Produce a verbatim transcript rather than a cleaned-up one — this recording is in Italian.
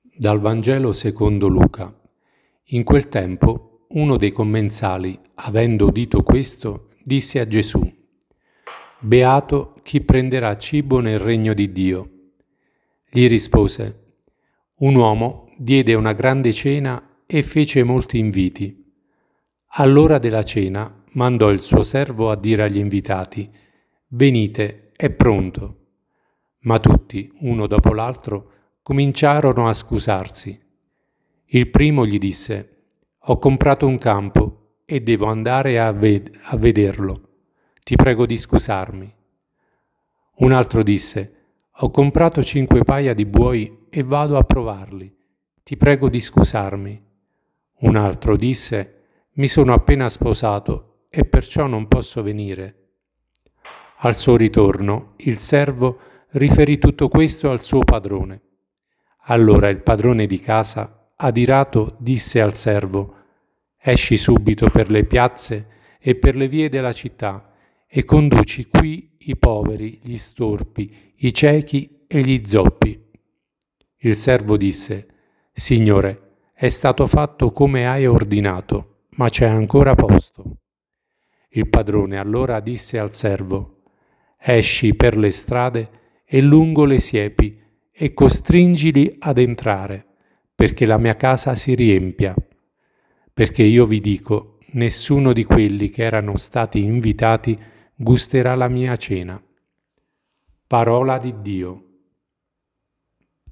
Dal Vangelo secondo Luca. In quel tempo uno dei commensali, avendo udito questo, disse a Gesù: «Beato chi prenderà cibo nel regno di Dio». Gli rispose: «Un uomo diede una grande cena e fece molti inviti. All'ora della cena mandò il suo servo a dire agli invitati: «Venite, è pronto». Ma tutti, uno dopo l'altro, cominciarono a scusarsi. Il primo gli disse: «Ho comprato un campo e devo andare a, ved- a vederlo. Ti prego di scusarmi». Un altro disse: «Ho comprato cinque paia di buoi e vado a provarli. Ti prego di scusarmi». Un altro disse: «Mi sono appena sposato e perciò non posso venire». Al suo ritorno, il servo riferì tutto questo al suo padrone. Allora il padrone di casa, adirato, disse al servo: «Esci subito per le piazze e per le vie della città e conduci qui i poveri, gli storpi, i ciechi e gli zoppi». Il servo disse: «Signore, è stato fatto come hai ordinato, ma c'è ancora posto». Il padrone allora disse al servo: «Esci per le strade e lungo le siepi e costringili ad entrare, perché la mia casa si riempia. Perché io vi dico, nessuno di quelli che erano stati invitati gusterà la mia cena». Parola di Dio.